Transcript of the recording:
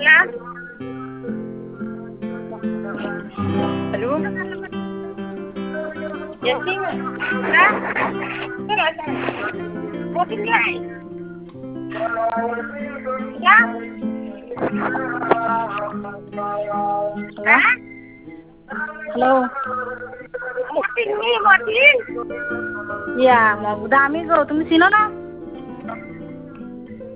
या हॅलो येते ना मोठी आहे या हॅलो मोठी मोठी या मग दामी गो तुम्ही सिनो ना